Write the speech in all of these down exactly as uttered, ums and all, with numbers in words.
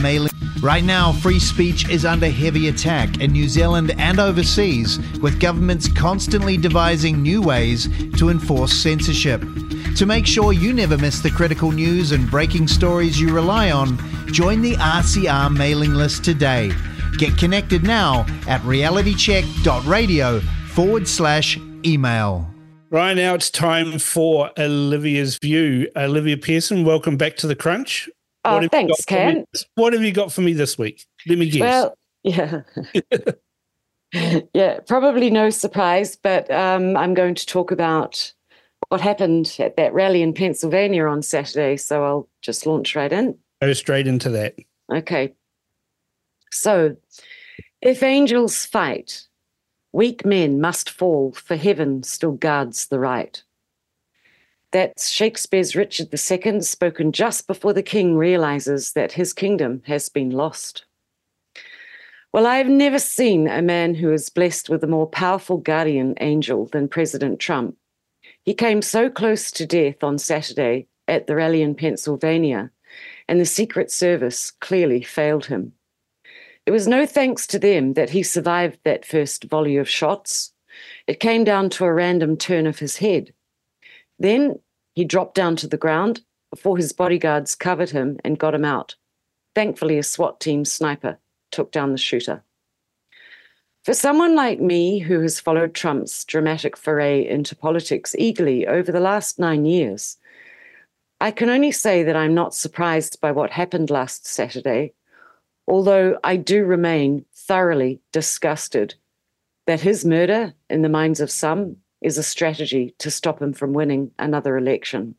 mailing. Right now, free speech is under heavy attack in New Zealand and overseas, with governments constantly devising new ways to enforce censorship. To make sure you never miss the critical news and breaking stories you rely on, join the R C R mailing list today. Get connected now at realitycheck.radio forward slash email. Right now it's time for Olivia's View. Olivia Pearson, welcome back to The Crunch. Oh, what thanks, Ken. What have you got for me this week? Let me guess. Well, yeah. yeah, probably no surprise, but um, I'm going to talk about what happened at that rally in Pennsylvania on Saturday, so I'll just launch right in. Go straight into that. Okay. So, if angels fight, weak men must fall, for heaven still guards the right. That's Shakespeare's Richard the Second, spoken just before the king realizes that his kingdom has been lost. Well, I've never seen a man who is blessed with a more powerful guardian angel than President Trump. He came so close to death on Saturday at the rally in Pennsylvania, and the Secret Service clearly failed him. It was no thanks to them that he survived that first volley of shots. It came down to a random turn of his head. Then he dropped down to the ground before his bodyguards covered him and got him out. Thankfully, a SWAT team sniper took down the shooter. For someone like me, who has followed Trump's dramatic foray into politics eagerly over the last nine years, I can only say that I'm not surprised by what happened last Saturday, although I do remain thoroughly disgusted that his murder, in the minds of some, is a strategy to stop him from winning another election.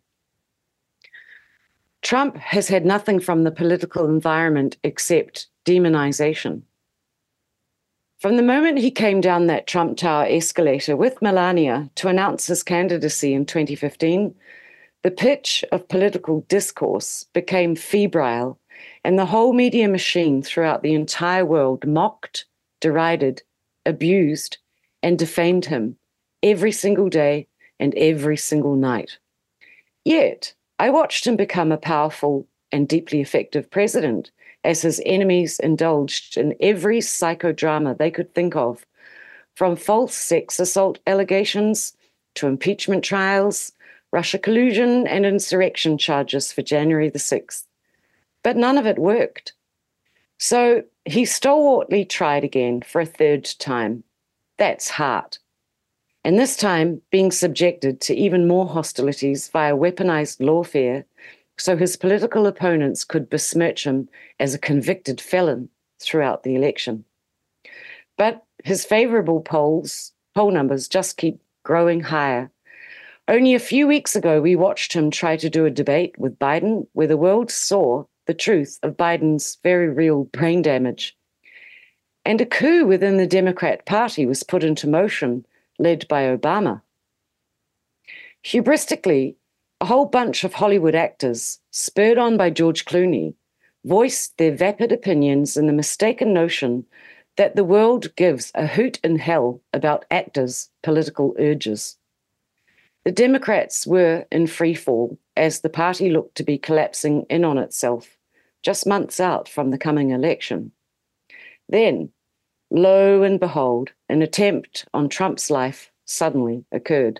Trump has had nothing from the political environment except demonization. From the moment he came down that Trump Tower escalator with Melania to announce his candidacy in twenty fifteen, the pitch of political discourse became febrile, and the whole media machine throughout the entire world mocked, derided, abused, and defamed him every single day and every single night. Yet, I watched him become a powerful and deeply effective president as his enemies indulged in every psychodrama they could think of, from false sex assault allegations to impeachment trials, Russia collusion, and insurrection charges for January the sixth. But none of it worked. So he stalwartly tried again for a third time. That's hard. And this time being subjected to even more hostilities via weaponized lawfare, so his political opponents could besmirch him as a convicted felon throughout the election. But his favorable polls, poll numbers just keep growing higher. Only a few weeks ago, we watched him try to do a debate with Biden where the world saw the truth of Biden's very real brain damage. And a coup within the Democrat Party was put into motion, led by Obama. Hubristically, a whole bunch of Hollywood actors, spurred on by George Clooney, voiced their vapid opinions in the mistaken notion that the world gives a hoot in hell about actors' political urges. The Democrats were in freefall as the party looked to be collapsing in on itself, just months out from the coming election. Then, lo and behold, an attempt on Trump's life suddenly occurred.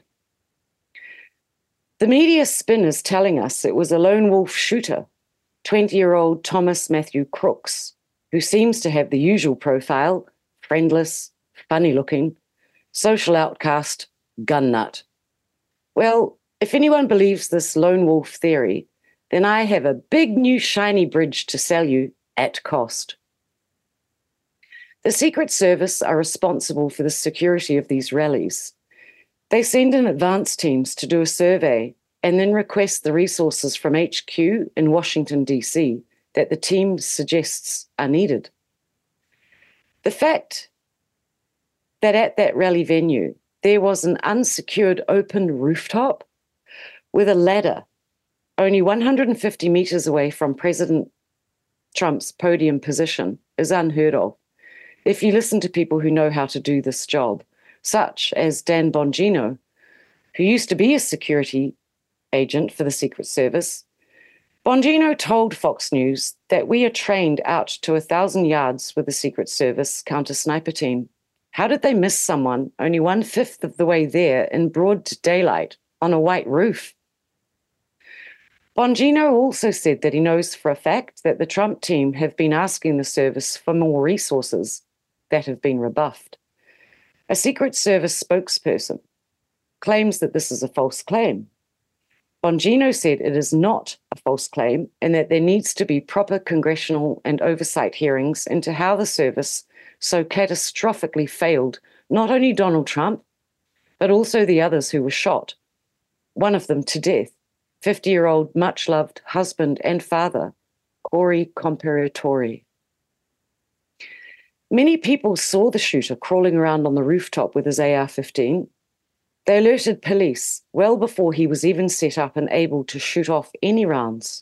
The media spin is telling us it was a lone wolf shooter, twenty-year-old Thomas Matthew Crooks, who seems to have the usual profile, friendless, funny-looking, social outcast, gun nut. Well, if anyone believes this lone wolf theory, then I have a big new shiny bridge to sell you at cost. The Secret Service are responsible for the security of these rallies. They send in advance teams to do a survey and then request the resources from H Q in Washington, D C that the team suggests are needed. The fact that at that rally venue, there was an unsecured open rooftop with a ladder only one hundred fifty meters away from President Trump's podium position is unheard of. If you listen to people who know how to do this job, such as Dan Bongino, who used to be a security agent for the Secret Service, Bongino told Fox News that we are trained out to a thousand yards with the Secret Service counter-sniper team. How did they miss someone only one-fifth of the way there in broad daylight on a white roof? Bongino also said that he knows for a fact that the Trump team have been asking the service for more resources that have been rebuffed. A Secret Service spokesperson claims that this is a false claim. Bongino said it is not a false claim and that there needs to be proper congressional and oversight hearings into how the service so catastrophically failed not only Donald Trump, but also the others who were shot, one of them to death, fifty-year-old much-loved husband and father, Corey Comparatori. Many people saw the shooter crawling around on the rooftop with his A R fifteen. They alerted police well before he was even set up and able to shoot off any rounds.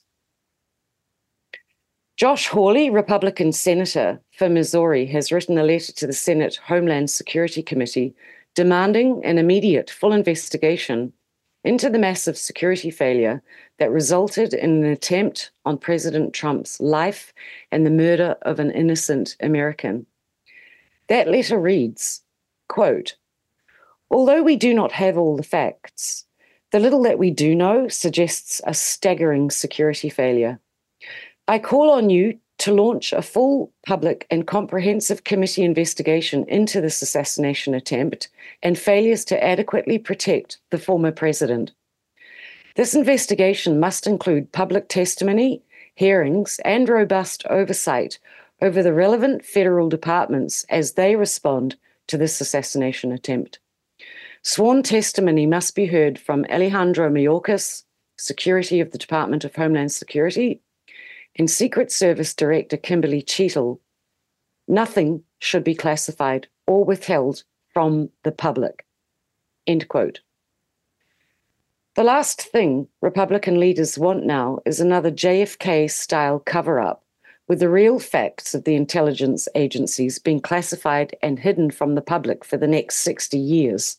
Josh Hawley, Republican senator for Missouri, has written a letter to the Senate Homeland Security Committee demanding an immediate full investigation into the massive security failure that resulted in an attempt on President Trump's life and the murder of an innocent American. That letter reads, quote, "Although we do not have all the facts, the little that we do know suggests a staggering security failure. I call on you to launch a full, public, and comprehensive committee investigation into this assassination attempt and failures to adequately protect the former president. This investigation must include public testimony, hearings, and robust oversight over the relevant federal departments as they respond to this assassination attempt. Sworn testimony must be heard from Alejandro Mayorkas, Secretary of the Department of Homeland Security, and Secret Service Director Kimberly Cheatle. Nothing should be classified or withheld from the public." End quote. The last thing Republican leaders want now is another J F K-style cover-up, with the real facts of the intelligence agencies being classified and hidden from the public for the next sixty years.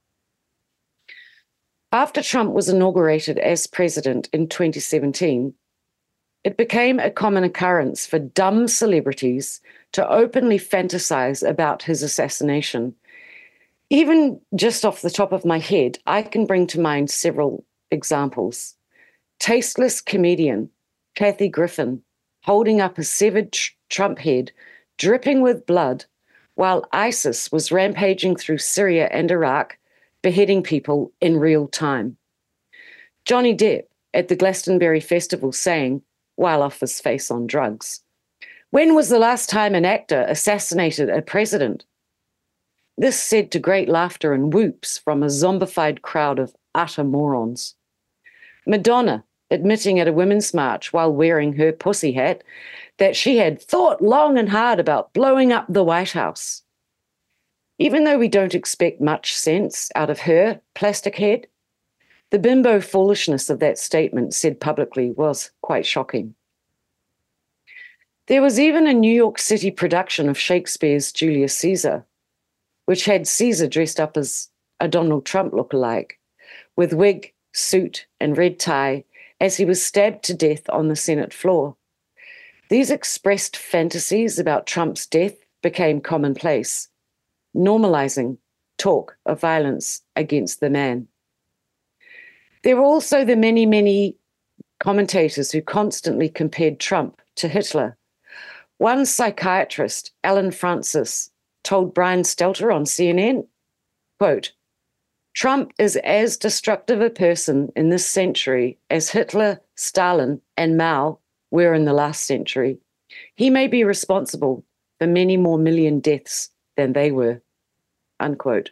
After Trump was inaugurated as president in twenty seventeen, it became a common occurrence for dumb celebrities to openly fantasize about his assassination. Even just off the top of my head, I can bring to mind several examples. Tasteless comedian Kathy Griffin holding up a severed tr- Trump head, dripping with blood, while ISIS was rampaging through Syria and Iraq, beheading people in real time. Johnny Depp at the Glastonbury Festival saying, while off his face on drugs, "When was the last time an actor assassinated a president?" This said to great laughter and whoops from a zombified crowd of utter morons. Madonna admitting at a women's march while wearing her pussy hat that she had thought long and hard about blowing up the White House. Even though we don't expect much sense out of her plastic head, the bimbo foolishness of that statement said publicly was quite shocking. There was even a New York City production of Shakespeare's Julius Caesar, which had Caesar dressed up as a Donald Trump lookalike, with wig, suit, and red tie, as he was stabbed to death on the Senate floor. These expressed fantasies about Trump's death became commonplace, normalizing talk of violence against the man. There were also the many, many commentators who constantly compared Trump to Hitler. One psychiatrist, Alan Francis, told Brian Stelter on C N N, quote, "Trump is as destructive a person in this century as Hitler, Stalin, and Mao were in the last century. He may be responsible for many more million deaths than they were," unquote.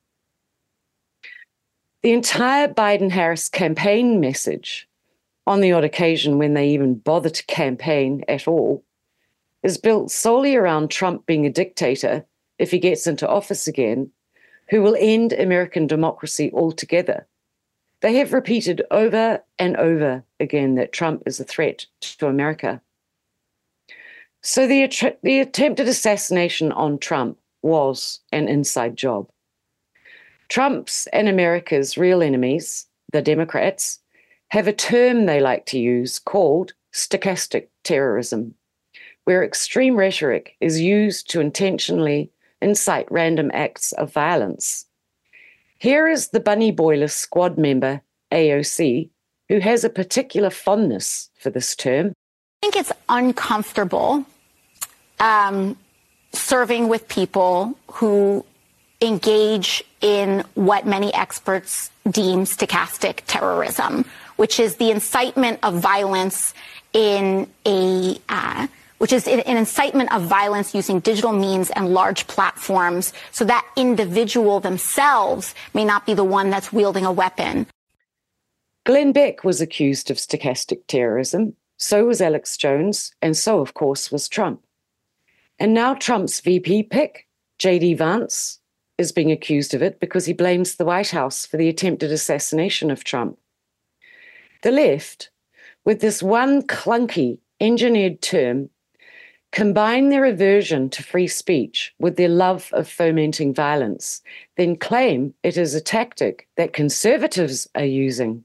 The entire Biden-Harris campaign message, on the odd occasion when they even bother to campaign at all, is built solely around Trump being a dictator if he gets into office again, who will end American democracy altogether. They have repeated over and over again that Trump is a threat to America. So the, att- the attempted assassination on Trump was an inside job. Trump's and America's real enemies, the Democrats, have a term they like to use called stochastic terrorism, where extreme rhetoric is used to intentionally incite random acts of violence. Here is the Bunny Boiler squad member, A O C, who has a particular fondness for this term. I think it's uncomfortable um, serving with people who engage in what many experts deem stochastic terrorism, which is the incitement of violence in a uh, which is an incitement of violence using digital means and large platforms so that individual themselves may not be the one that's wielding a weapon. Glenn Beck was accused of stochastic terrorism, so was Alex Jones, and so, of course, was Trump. And now Trump's V P pick, J D Vance, is being accused of it because he blames the White House for the attempted assassination of Trump. The left, with this one clunky, engineered term, combine their aversion to free speech with their love of fomenting violence, then claim it is a tactic that conservatives are using.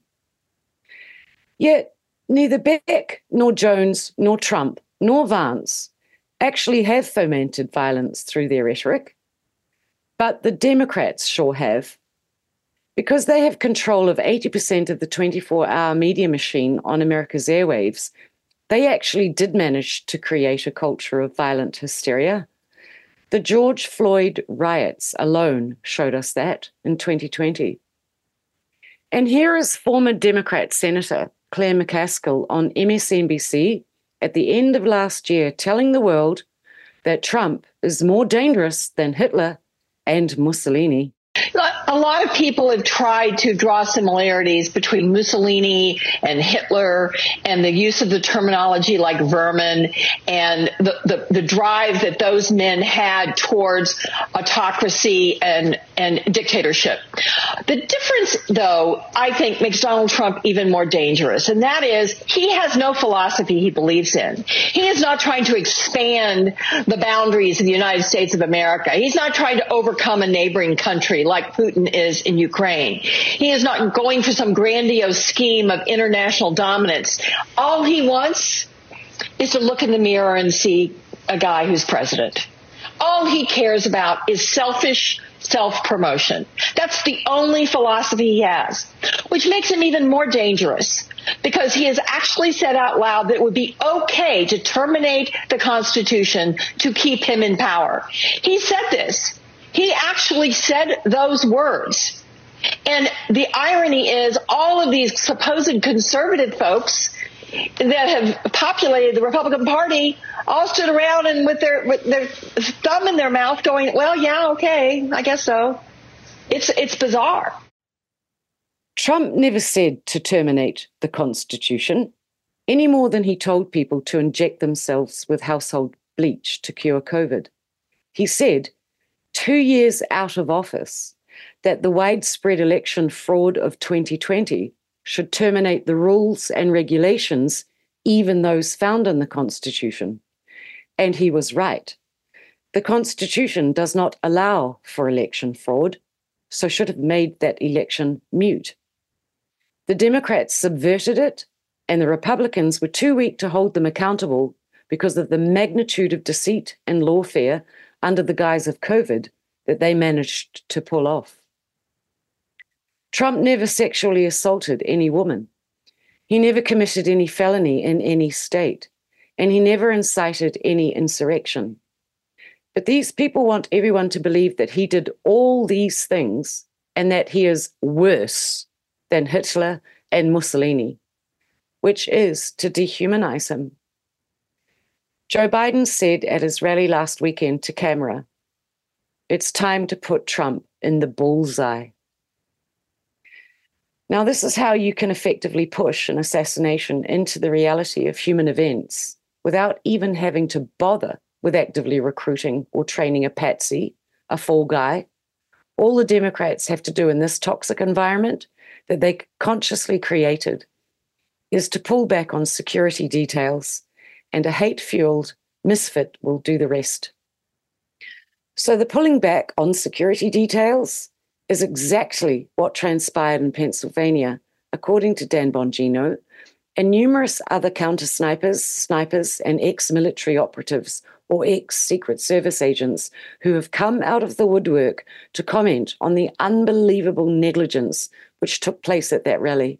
Yet neither Beck, nor Jones, nor Trump, nor Vance actually have fomented violence through their rhetoric. But the Democrats sure have, because they have control of eighty percent of the twenty-four hour media machine on America's airwaves. They actually did manage to create a culture of violent hysteria. The George Floyd riots alone showed us that in twenty twenty. And here is former Democrat Senator Claire McCaskill on M S N B C at the end of last year telling the world that Trump is more dangerous than Hitler and Mussolini. A lot of people have tried to draw similarities between Mussolini and Hitler and the use of the terminology like vermin and the, the, the drive that those men had towards autocracy and, and dictatorship. The difference, though, I think makes Donald Trump even more dangerous, and that is he has no philosophy he believes in. He is not trying to expand the boundaries of the United States of America. He's not trying to overcome a neighboring country like Putin is in Ukraine. He is not going for some grandiose scheme of international dominance. All he wants is to look in the mirror and see a guy who's president. All he cares about is selfish self-promotion. That's the only philosophy he has, which makes him even more dangerous because he has actually said out loud that it would be okay to terminate the Constitution to keep him in power. He said this. He actually said those words. And the irony is all of these supposed conservative folks that have populated the Republican Party all stood around and with their with their thumb in their mouth going, well, yeah, okay, I guess so. It's it's bizarre. Trump never said to terminate the Constitution any more than he told people to inject themselves with household bleach to cure COVID. He said, two years out of office, that the widespread election fraud of twenty twenty should terminate the rules and regulations, even those found in the Constitution. And he was right. The Constitution does not allow for election fraud, so should have made that election mute. The Democrats subverted it, and the Republicans were too weak to hold them accountable because of the magnitude of deceit and lawfare under the guise of COVID that they managed to pull off. Trump never sexually assaulted any woman. He never committed any felony in any state, and he never incited any insurrection. But these people want everyone to believe that he did all these things and that he is worse than Hitler and Mussolini, which is to dehumanize him. Joe Biden said at his rally last weekend to camera, "It's time to put Trump in the bullseye." Now, this is how you can effectively push an assassination into the reality of human events without even having to bother with actively recruiting or training a patsy, a fall guy. All the Democrats have to do in this toxic environment that they consciously created is to pull back on security details, and a hate-fueled misfit will do the rest. So the pulling back on security details is exactly what transpired in Pennsylvania according to Dan Bongino, and numerous other counter-snipers, snipers, and ex-military operatives or ex-Secret Service agents who have come out of the woodwork to comment on the unbelievable negligence which took place at that rally.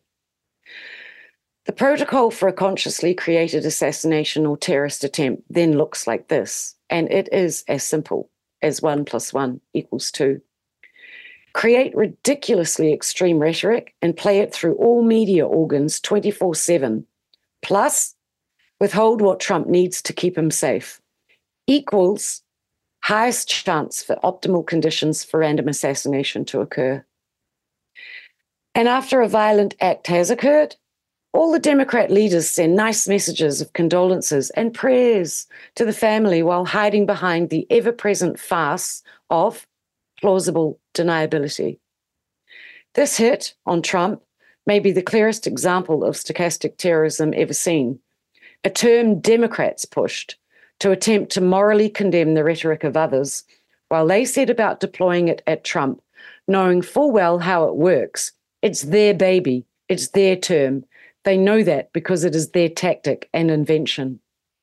The protocol for a consciously created assassination or terrorist attempt then looks like this, and it is as simple as one plus one equals two. Create ridiculously extreme rhetoric and play it through all media organs twenty-four seven, plus withhold what Trump needs to keep him safe, equals highest chance for optimal conditions for random assassination to occur. And after a violent act has occurred, all the Democrat leaders send nice messages of condolences and prayers to the family while hiding behind the ever-present farce of plausible deniability. This hit on Trump may be the clearest example of stochastic terrorism ever seen, a term Democrats pushed to attempt to morally condemn the rhetoric of others while they set about deploying it at Trump, knowing full well how it works. It's their baby. It's their term. They know that because it is their tactic and invention.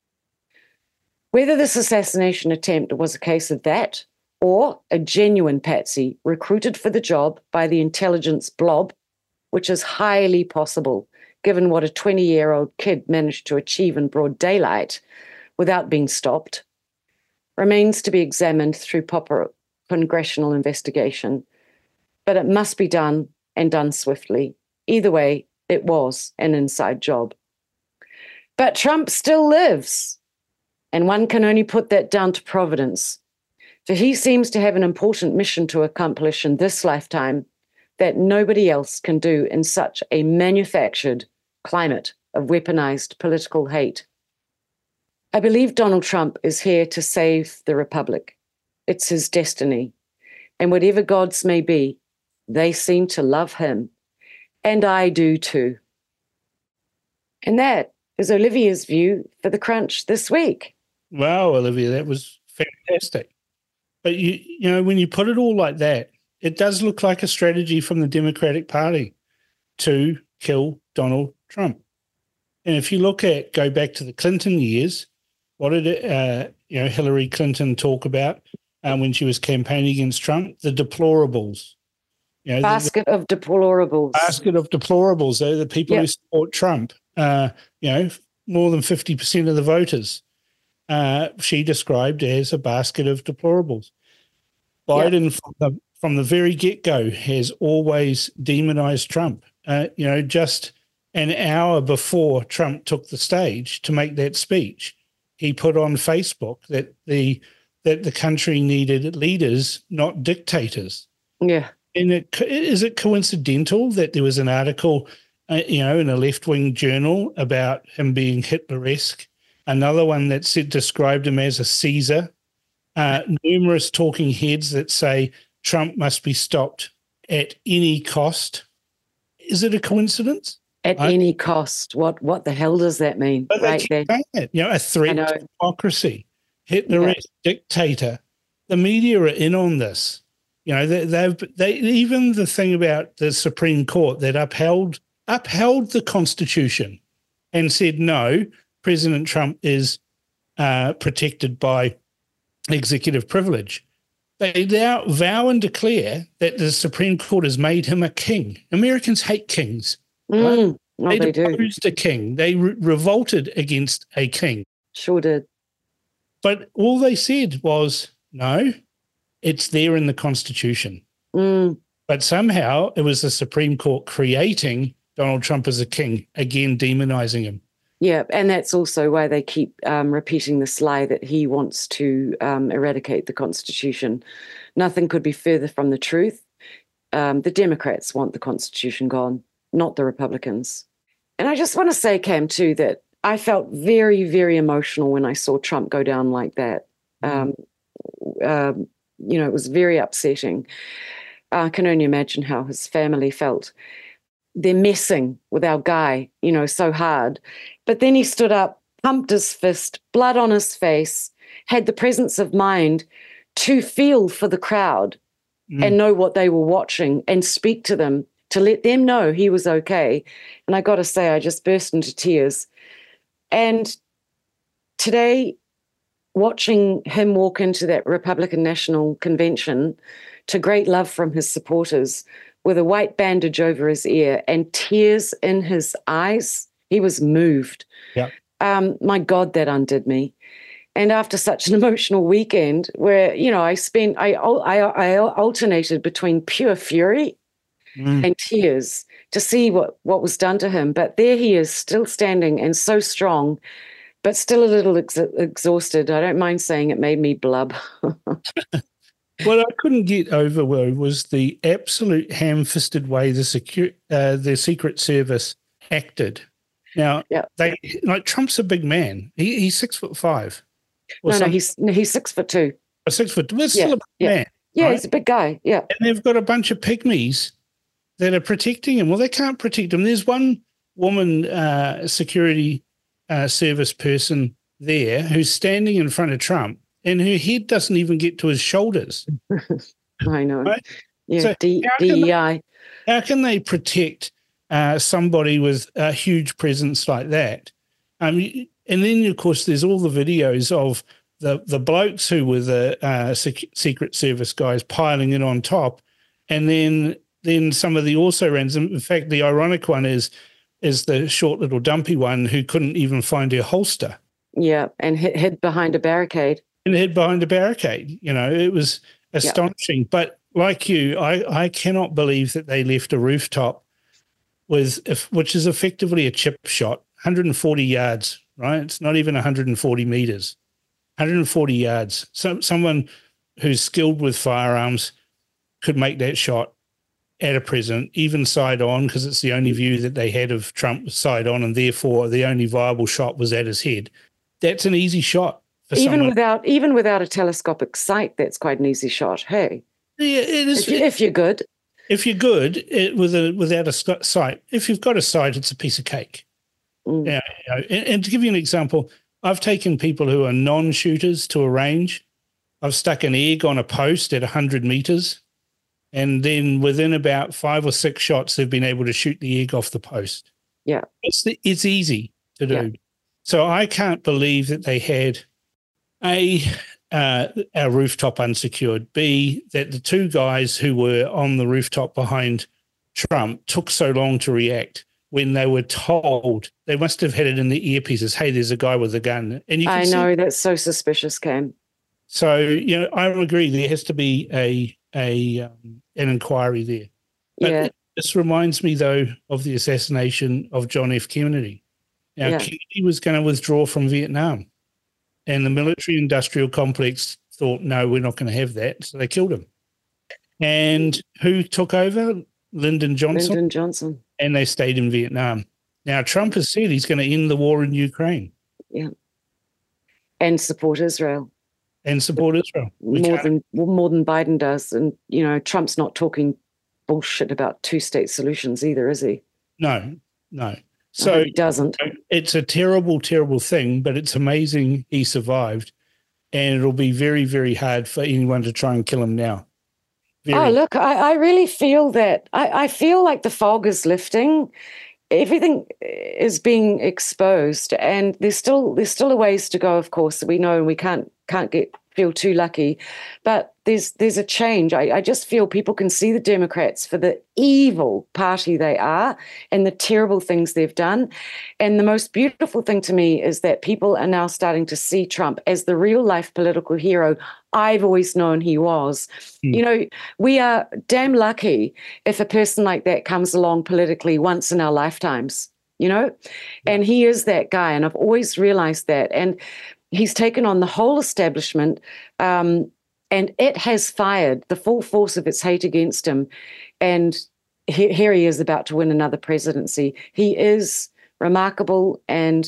Whether this assassination attempt was a case of that or a genuine patsy recruited for the job by the intelligence blob, which is highly possible given what a twenty-year-old kid managed to achieve in broad daylight without being stopped, remains to be examined through proper congressional investigation. But it must be done and done swiftly. Either way, it was an inside job. But Trump still lives, and one can only put that down to Providence, for he seems to have an important mission to accomplish in this lifetime that nobody else can do in such a manufactured climate of weaponized political hate. I believe Donald Trump is here to save the Republic. It's his destiny, and whatever gods may be, they seem to love him. And I do too. And that is Olivia's view for the Crunch this week. Wow, Olivia, that was fantastic. But, you you know, when you put it all like that, it does look like a strategy from the Democratic Party to kill Donald Trump. And if you look at, go back to the Clinton years, what did it, uh, you know, Hillary Clinton talk about um, when she was campaigning against Trump? The deplorables. You know, basket the, the, of deplorables. Basket of deplorables. They're the people yep. who support Trump. Uh, you know, more than fifty percent of the voters. Uh, she described as a basket of deplorables. Biden, yep. from, the, from the very get-go, has always demonized Trump. Uh, you know, just an hour before Trump took the stage to make that speech, he put on Facebook that the that the country needed leaders, not dictators. Yeah. And it, is it coincidental that there was an article, uh, you know, in a left-wing journal about him being Hitler-esque, another one that said, described him as a Caesar, uh, numerous talking heads that say Trump must be stopped at any cost? Is it a coincidence? At I, any cost. What what the hell does that mean? But right they keep there. You know, a threat to democracy, Hitler-esque yeah. dictator. The media are in on this. You know, they, they've they even the thing about the Supreme Court that upheld upheld the Constitution and said no, President Trump is uh, protected by executive privilege. They now vow and declare that the Supreme Court has made him a king. Americans hate kings. Mm, no, they, they deposed do. a king. They re- revolted against a king. Sure did. But all they said was no. It's there in the Constitution. Mm. But somehow it was the Supreme Court creating Donald Trump as a king, again demonizing him. Yeah, and that's also why they keep um, repeating this lie that he wants to um, eradicate the Constitution. Nothing could be further from the truth. Um, the Democrats want the Constitution gone, not the Republicans. And I just want to say, Cam, too, that I felt very, very emotional when I saw Trump go down like that. Um, um, You know, it was very upsetting. I can only imagine how his family felt. They're messing with our guy, you know, so hard. But then he stood up, pumped his fist, blood on his face, had the presence of mind to feel for the crowd mm. and know what they were watching and speak to them to let them know he was okay. And I got to say, I just burst into tears. And today, watching him walk into that Republican National Convention to great love from his supporters with a white bandage over his ear and tears in his eyes, he was moved. Yeah. Um, my God, that undid me. And after such an emotional weekend where, you know, I spent, I, I, I alternated between pure fury mm. and tears to see what, what was done to him. But there he is, still standing and so strong, but still a little ex- exhausted. I don't mind saying it made me blub. What I couldn't get over was the absolute ham-fisted way the secu- uh, the Secret Service acted. Now, yeah. they like Trump's a big man. He, he's six foot five. No, no, he's he's six foot two. A six foot two. Well, still yeah, a big yeah. man. Yeah, right? He's a big guy. Yeah. And they've got a bunch of pygmies that are protecting him. Well, they can't protect him. There's one woman uh, security uh, service person there who's standing in front of Trump, and her head doesn't even get to his shoulders. I know. Right? Yeah, so D- how D E I. They, how can they protect uh, somebody with a huge presence like that? Um, and then, of course, there's all the videos of the, the blokes who were the uh, sec- Secret Service guys piling in on top, and then then some of the also-rans. In fact, the ironic one is is the short little dumpy one who couldn't even find her holster. Yeah, and hid, hid behind a barricade. And hid behind a barricade. You know, it was astonishing. Yep. But like you, I, I cannot believe that they left a rooftop with, if, which is effectively a chip shot, one hundred forty yards, right? It's not even one hundred forty meters, one hundred forty yards. So, someone who's skilled with firearms could make that shot at a president, even side on, because it's the only view that they had of Trump side on, and therefore the only viable shot was at his head. That's an easy shot. For even someone. without even without a telescopic sight, that's quite an easy shot. Hey, yeah, it is. If, you, if you're good, if you're good it, with a without a sight. If you've got a sight, it's a piece of cake. Mm. Yeah, you know, and, and to give you an example, I've taken people who are non-shooters to a range. I've stuck an egg on a post at one hundred meters, and then within about five or six shots, they've been able to shoot the egg off the post. Yeah, it's it's easy to do. Yeah. So I can't believe that they had A, uh, our rooftop unsecured, B, that the two guys who were on the rooftop behind Trump took so long to react when they were told. They must have had it in the earpieces, hey, there's a guy with a gun. And you can I see, know, that's so suspicious, Cam. So, you know, I agree there has to be a a um, an inquiry there. But yeah. This reminds me, though, of the assassination of John F. Kennedy. Now, yeah. Kennedy was going to withdraw from Vietnam, and the military-industrial complex thought, no, we're not going to have that, so they killed him. And who took over? Lyndon Johnson. Lyndon Johnson. And they stayed in Vietnam. Now, Trump has said he's going to end the war in Ukraine. Yeah. And support Israel. And support Israel. We more can't. than more than Biden does. And, you know, Trump's not talking bullshit about two-state solutions either, is he? No, no. So he doesn't. It's a terrible, terrible thing, but it's amazing he survived, and it'll be very, very hard for anyone to try and kill him now. Very. Oh, look, I, I really feel that. I, I feel like the fog is lifting. Everything is being exposed, and there's still there's still a ways to go. Of course, we know we can't can't get feel too lucky, but there's there's a change. I, I just feel people can see the Democrats for the evil party they are and the terrible things they've done. And the most beautiful thing to me is that people are now starting to see Trump as the real life political hero I've always known he was. Mm. You know, we are damn lucky if a person like that comes along politically once in our lifetimes, you know, yeah. And he is that guy. And I've always realized that. And he's taken on the whole establishment, um, and it has fired the full force of its hate against him. And he, here he is about to win another presidency. He is remarkable, and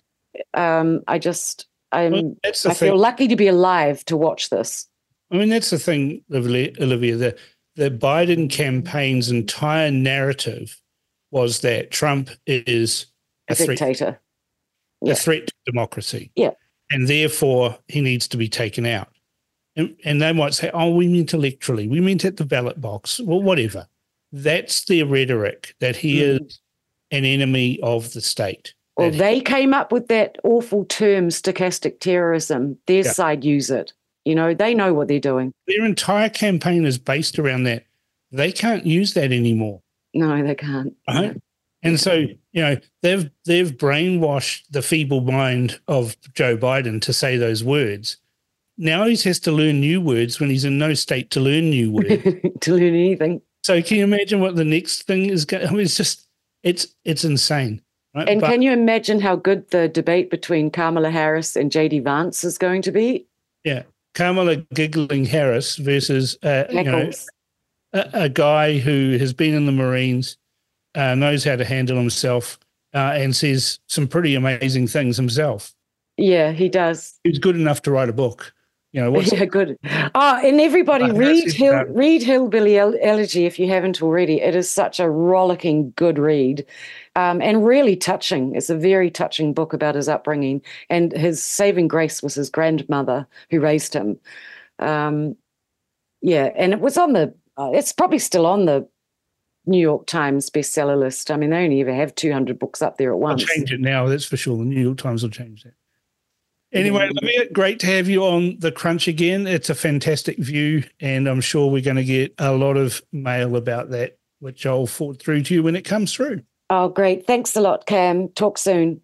um, I just, I'm, well, I thing. feel lucky to be alive to watch this. I mean, that's the thing, Olivia. The, the Biden campaign's entire narrative was that Trump is a, a threat, dictator, a yeah. threat to democracy. Yeah. And therefore, he needs to be taken out. And, and they might say, oh, we meant electorally. We meant at the ballot box. Well, whatever. That's their rhetoric, that he mm. is an enemy of the state. Well, they came up with that awful term, stochastic terrorism. Their yeah. side use it. You know, they know what they're doing. Their entire campaign is based around that. They can't use that anymore. No, they can't. Right? No. And so, you know, they've they've brainwashed the feeble mind of Joe Biden to say those words. Now he has to learn new words when he's in no state to learn new words. to learn anything. So can you imagine what the next thing is going? I mean, it's just it's it's insane. Right? And but, can you imagine how good the debate between Kamala Harris and J D Vance is going to be? Yeah, Kamala giggling Harris versus uh, you know, a, a guy who has been in the Marines, uh, knows how to handle himself, uh, and says some pretty amazing things himself. Yeah, he does. He's good enough to write a book. You know, what's yeah, good. Oh, and everybody read Hill, read Hillbilly Elegy if you haven't already. It is such a rollicking good read, um, and really touching. It's a very touching book about his upbringing, and his saving grace was his grandmother who raised him. Um, yeah, and it was on the. Uh, it's probably still on the New York Times bestseller list. I mean, they only ever have two hundred books up there at once. I'll change it now. That's for sure. The New York Times will change that. Anyway, Olivia, great to have you on The Crunch again. It's a fantastic view, and I'm sure we're going to get a lot of mail about that, which I'll forward through to you when it comes through. Oh, great. Thanks a lot, Cam. Talk soon.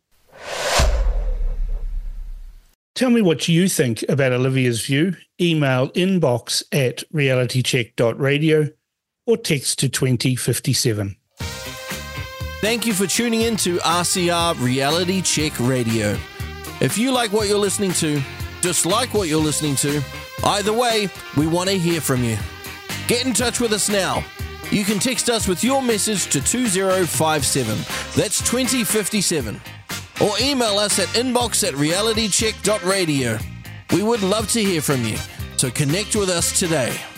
Tell me what you think about Olivia's view. Email inbox at realitycheck dot radio or text to twenty fifty-seven. Thank you for tuning in to R C R Reality Check Radio. If you like what you're listening to, dislike what you're listening to, either way, we want to hear from you. Get in touch with us now. You can text us with your message to two zero five seven. That's twenty fifty-seven. Or email us at inbox at realitycheck dot radio. We would love to hear from you, so connect with us today.